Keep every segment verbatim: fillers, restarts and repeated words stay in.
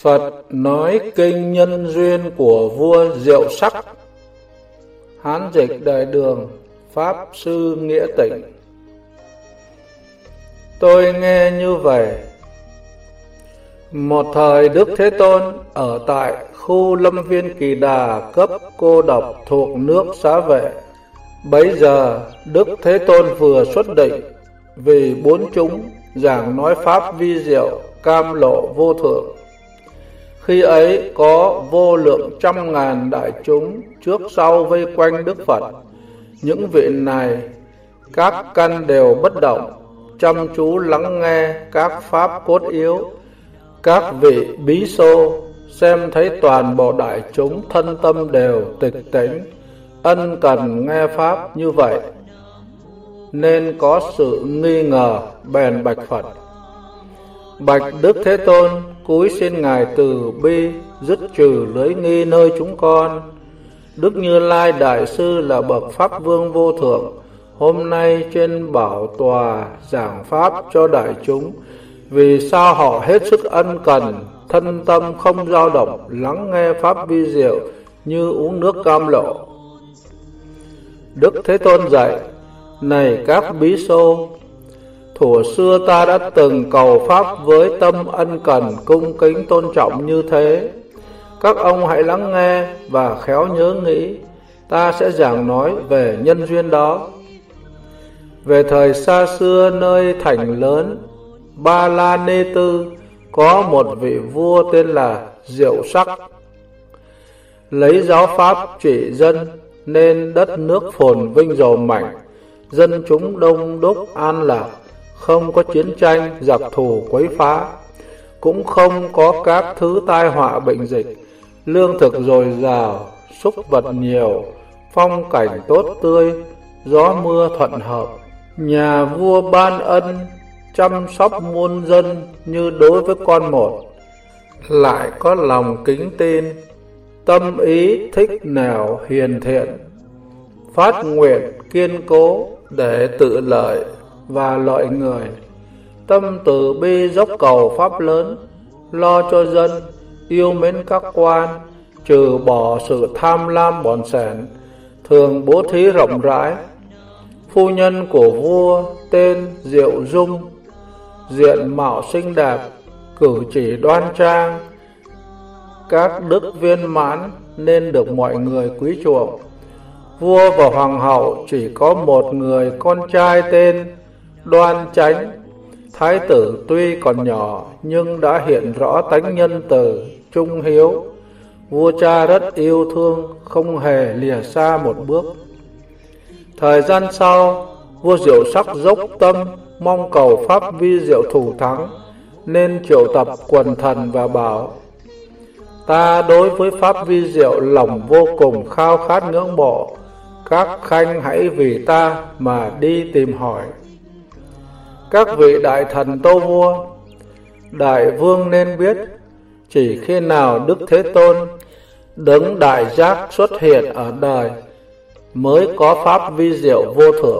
Phật nói kinh nhân duyên của vua Diệu Sắc. Hán dịch Đại Đường, Pháp Sư Nghĩa Tịnh. Tôi nghe như vậy. Một thời Đức Thế Tôn ở tại khu lâm viên Kỳ Đà cấp cô độc thuộc nước Xá Vệ. Bấy giờ Đức Thế Tôn vừa xuất định vì bốn chúng giảng nói pháp vi diệu cam lộ vô thượng. Khi ấy có vô lượng trăm ngàn đại chúng trước sau vây quanh Đức Phật. Những vị này các căn đều bất động, chăm chú lắng nghe các pháp cốt yếu. Các vị bí xô xem thấy toàn bộ đại chúng thân tâm đều tịch tĩnh, ân cần nghe pháp như vậy, nên có sự nghi ngờ, bèn bạch Phật. Bạch Đức Thế Tôn, cúi xin Ngài từ bi dứt trừ lưới nghi nơi chúng con. Đức Như Lai Đại Sư là bậc Pháp Vương vô thượng, hôm nay trên bảo tòa giảng pháp cho đại chúng. Vì sao họ hết sức ân cần, thân tâm không dao động, lắng nghe pháp vi diệu như uống nước cam lộ. Đức Thế Tôn dạy: Này các bí xô, thuở xưa ta đã từng cầu pháp với tâm ân cần cung kính tôn trọng như thế. Các ông hãy lắng nghe và khéo nhớ nghĩ, ta sẽ giảng nói về nhân duyên đó. Về thời xa xưa, nơi thành lớn Ba La Nê Tư có một vị vua tên là Diệu Sắc. Lấy giáo pháp trị dân nên đất nước phồn vinh giàu mạnh, dân chúng đông đúc an lạc, không có chiến tranh giặc thù quấy phá, cũng không có các thứ tai họa bệnh dịch, lương thực dồi dào, súc vật nhiều, phong cảnh tốt tươi, gió mưa thuận hợp. Nhà vua ban ân chăm sóc muôn dân như đối với con một, lại có lòng kính tin, tâm ý thích nẻo hiền thiện, phát nguyện kiên cố để tự lợi và lợi người, tâm từ bi dốc cầu pháp lớn, lo cho dân, yêu mến các quan, trừ bỏ sự tham lam bòn sẻn, thường bố thí rộng rãi. Phu nhân của vua tên Diệu Dung, diện mạo xinh đẹp, cử chỉ đoan trang, các đức viên mãn nên được mọi người quý chuộng. Vua và hoàng hậu chỉ có một người con trai tên Đoan Chánh. Thái tử tuy còn nhỏ nhưng đã hiện rõ tánh nhân từ, trung hiếu. Vua cha rất yêu thương, không hề lìa xa một bước. Thời gian sau, vua Diệu Sắc dốc tâm mong cầu pháp vi diệu thủ thắng, nên triệu tập quần thần và bảo: Ta đối với pháp vi diệu lòng vô cùng khao khát ngưỡng mộ, các khanh hãy vì ta mà đi tìm hỏi. Các vị đại thần tâu vua: Đại vương nên biết, chỉ khi nào Đức Thế Tôn đấng đại giác xuất hiện ở đời mới có pháp vi diệu vô thượng.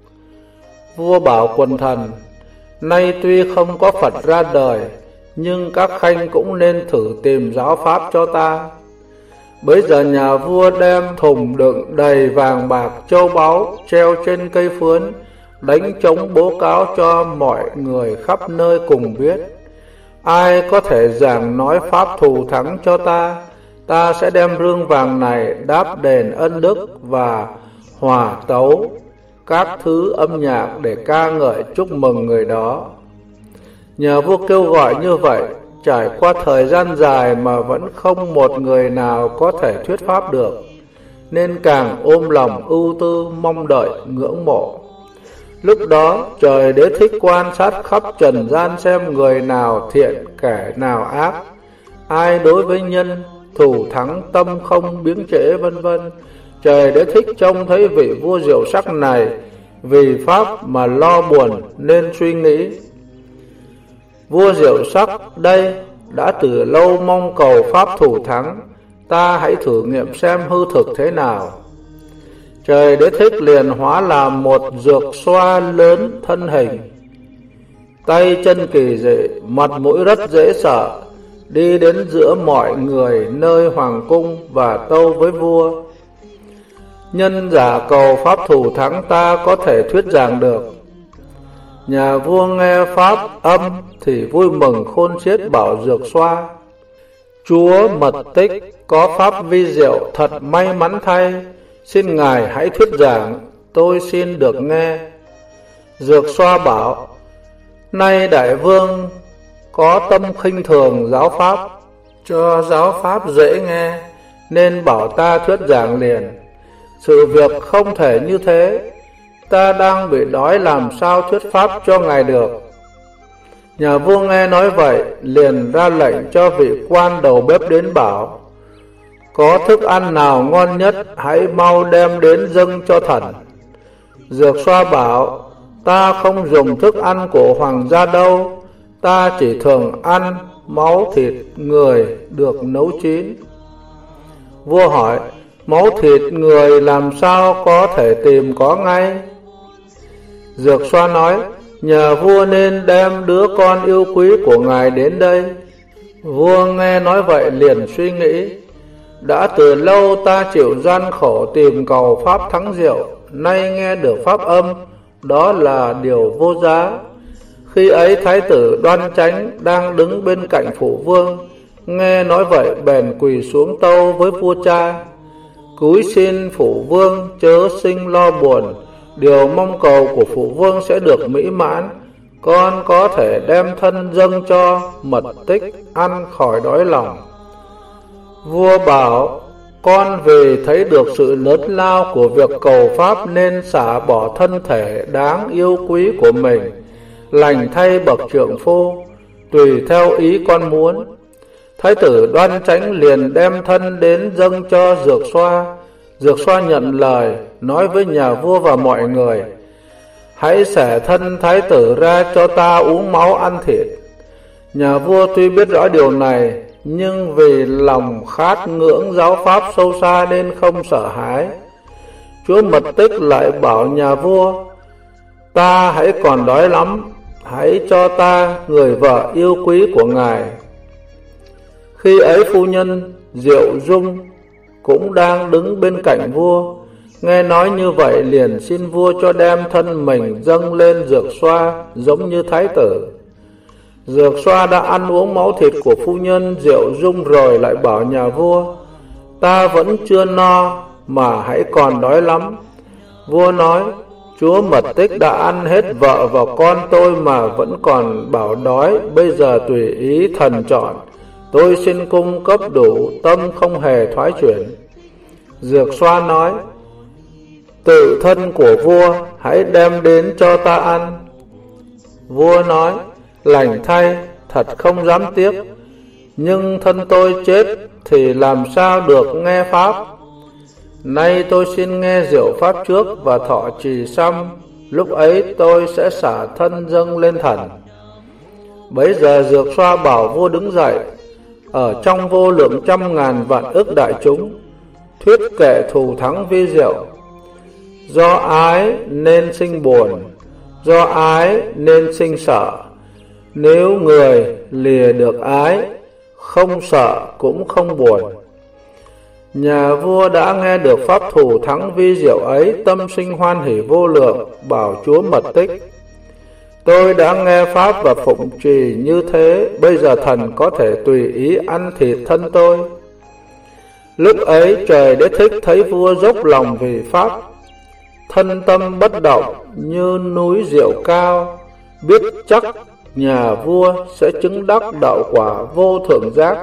Vua bảo quần thần: Nay tuy không có Phật ra đời, nhưng các khanh cũng nên thử tìm giáo pháp cho ta. Bấy giờ nhà vua đem thùng đựng đầy vàng bạc châu báu treo trên cây phướn, đánh trống bố cáo cho mọi người khắp nơi cùng biết. Ai có thể giảng nói pháp thù thắng cho ta, ta sẽ đem rương vàng này đáp đền ân đức và hòa tấu các thứ âm nhạc để ca ngợi chúc mừng người đó. Nhờ vua kêu gọi như vậy, trải qua thời gian dài mà vẫn không một người nào có thể thuyết pháp được, nên càng ôm lòng ưu tư mong đợi ngưỡng mộ. Lúc đó trời Đế Thích quan sát khắp trần gian xem người nào thiện kẻ nào ác, ai đối với nhân thủ thắng tâm không biếng trễ vân vân. Trời Đế Thích trông thấy vị vua Diệu Sắc này vì pháp mà lo buồn nên suy nghĩ: Vua Diệu Sắc đây đã từ lâu mong cầu pháp thủ thắng, ta hãy thử nghiệm xem hư thực thế nào. Trời Đế Thích liền hóa làm một dược xoa lớn thân hình, tay chân kỳ dị, mặt mũi rất dễ sợ, đi đến giữa mọi người nơi hoàng cung và tâu với vua: nhân giả cầu pháp thủ thắng ta có thể thuyết giảng được. Nhà vua nghe pháp âm thì vui mừng khôn xiết, bảo Dược Xoa: chúa Mật Tích có pháp vi diệu thật may mắn thay, xin ngài hãy thuyết giảng, tôi xin được nghe. Dược Xoa bảo: nay đại vương có tâm khinh thường giáo pháp, cho giáo pháp dễ nghe, nên bảo ta thuyết giảng liền. Sự việc không thể như thế, ta đang bị đói, làm sao thuyết pháp cho ngài được. Nhà vua nghe nói vậy, liền ra lệnh cho vị quan đầu bếp đến bảo: có thức ăn nào ngon nhất, hãy mau đem đến dâng cho thần. Dược Xoa bảo: ta không dùng thức ăn của hoàng gia đâu, ta chỉ thường ăn máu thịt người được nấu chín. Vua hỏi: máu thịt người làm sao có thể tìm có ngay? Dược Xoa nói: nhờ vua nên đem đứa con yêu quý của ngài đến đây. Vua nghe nói vậy liền suy nghĩ: đã từ lâu ta chịu gian khổ tìm cầu pháp thắng diệu, nay nghe được pháp âm, đó là điều vô giá. Khi ấy thái tử Đoan Chánh đang đứng bên cạnh phụ vương, nghe nói vậy bèn quỳ xuống tâu với vua cha: cúi xin phụ vương chớ sinh lo buồn, điều mong cầu của phụ vương sẽ được mỹ mãn, con có thể đem thân dâng cho Mật Tích ăn khỏi đói lòng. Vua bảo: con vì thấy được sự lớn lao của việc cầu pháp nên xả bỏ thân thể đáng yêu quý của mình, lành thay bậc trượng phu, tùy theo ý con muốn. Thái tử Đoan Chánh liền đem thân đến dâng cho Dược Xoa. Dược Xoa nhận lời, nói với nhà vua và mọi người: hãy xẻ thân thái tử ra cho ta uống máu ăn thịt. Nhà vua tuy biết rõ điều này, nhưng vì lòng khát ngưỡng giáo pháp sâu xa nên không sợ hãi. Chúa Mật Tích lại bảo nhà vua: ta hãy còn đói lắm, hãy cho ta người vợ yêu quý của ngài. Khi ấy phu nhân Diệu Dung cũng đang đứng bên cạnh vua, nghe nói như vậy liền xin vua cho đem thân mình dâng lên Dược Xoa giống như thái tử. Dược Xoa đã ăn uống máu thịt của phu nhân Diệu Dung rồi lại bảo nhà vua: ta vẫn chưa no mà hãy còn đói lắm. Vua nói: chúa Mật Tích đã ăn hết vợ và con tôi mà vẫn còn bảo đói, bây giờ tùy ý thần chọn, tôi xin cung cấp đủ, tâm không hề thoái chuyển. Dược Xoa nói: tự thân của vua hãy đem đến cho ta ăn. Vua nói: lành thay, thật không dám tiếc, nhưng thân tôi chết thì làm sao được nghe pháp. Nay tôi xin nghe diệu pháp trước và thọ trì xong, lúc ấy tôi sẽ xả thân dâng lên thần. Bấy giờ Dược Xoa bảo vua đứng dậy, ở trong vô lượng trăm ngàn vạn ức đại chúng, thuyết kệ thù thắng vi diệu. Do ái nên sinh buồn, do ái nên sinh sợ. Nếu người lìa được ái, không sợ cũng không buồn. Nhà vua đã nghe được pháp thù thắng vi diệu ấy, tâm sinh hoan hỷ vô lượng, bảo chúa Mật Tích: tôi đã nghe pháp và phụng trì như thế, bây giờ thần có thể tùy ý ăn thịt thân tôi. Lúc ấy trời Đế Thích thấy vua dốc lòng vì pháp, thân tâm bất động như núi diệu cao, biết chắc nhà vua sẽ chứng đắc đạo quả vô thượng giác,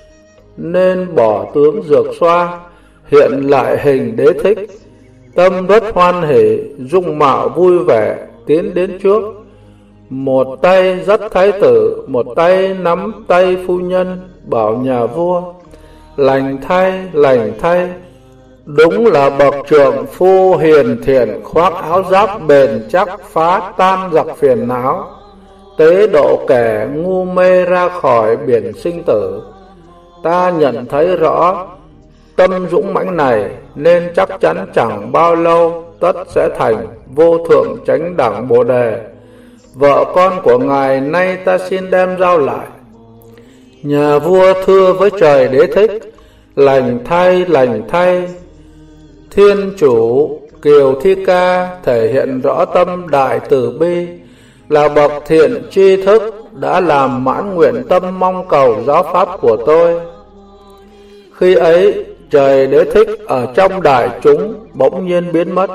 nên bỏ tướng Dược Xoa, hiện lại hình Đế Thích, tâm rất hoan hỷ, dung mạo vui vẻ, tiến đến trước, một tay dắt thái tử, một tay nắm tay phu nhân, bảo nhà vua: lành thay, lành thay, đúng là bậc trượng phu hiền thiện, khoác áo giáp bền chắc, phá tan giặc phiền não, tế độ kẻ ngu mê ra khỏi biển sinh tử. Ta nhận thấy rõ tâm dũng mãnh này, nên chắc chắn chẳng bao lâu tất sẽ thành vô thượng chánh đẳng Bồ Đề. Vợ con của ngài nay ta xin đem giao lại. Nhà vua thưa với trời Đế Thích: lành thay, lành thay. Thiên chủ Kiều Thi Ca thể hiện rõ tâm đại từ bi, là bậc thiện tri thức, đã làm mãn nguyện tâm mong cầu giáo pháp của tôi. Khi ấy trời Đế Thích ở trong đại chúng bỗng nhiên biến mất.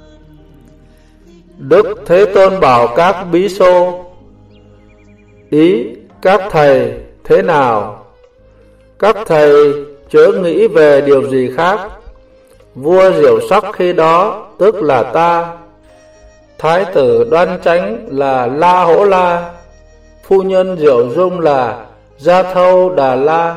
Đức Thế Tôn bảo các bí xô: ý các thầy thế nào? Các thầy chớ nghĩ về điều gì khác. Vua Diệu Sắc khi đó tức là ta, thái tử Đoan Chánh là La Hỗ La, phu nhân Diệu Dung là Gia Thâu Đà La.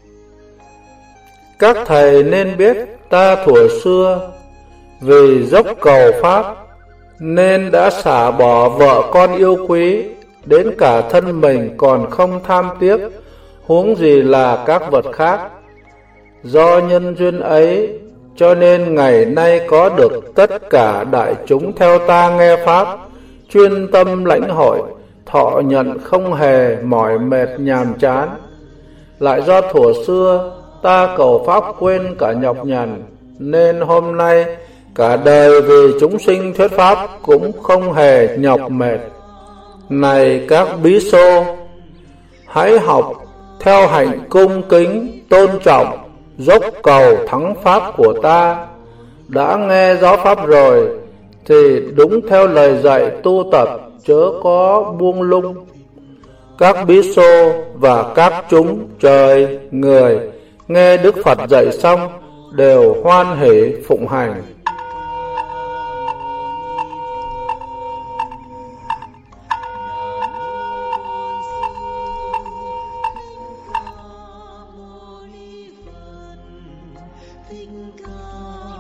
Các thầy nên biết ta thuở xưa vì dốc cầu pháp nên đã xả bỏ vợ con yêu quý, đến cả thân mình còn không tham tiếc, huống gì là các vật khác. Do nhân duyên ấy cho nên ngày nay có được tất cả đại chúng theo ta nghe pháp, chuyên tâm lãnh hội, thọ nhận không hề mỏi mệt nhàm chán. Lại do thuở xưa ta cầu pháp quên cả nhọc nhằn, nên hôm nay cả đời vì chúng sinh thuyết pháp cũng không hề nhọc mệt. Này các bí xô, hãy học theo hạnh cung kính, tôn trọng, dốc cầu thắng pháp của ta. Đã nghe giáo pháp rồi thì đúng theo lời dạy tu tập, chớ có buông lung. Các bí xô và các chúng trời người nghe Đức Phật dạy xong đều hoan hỷ phụng hành. Thích Ca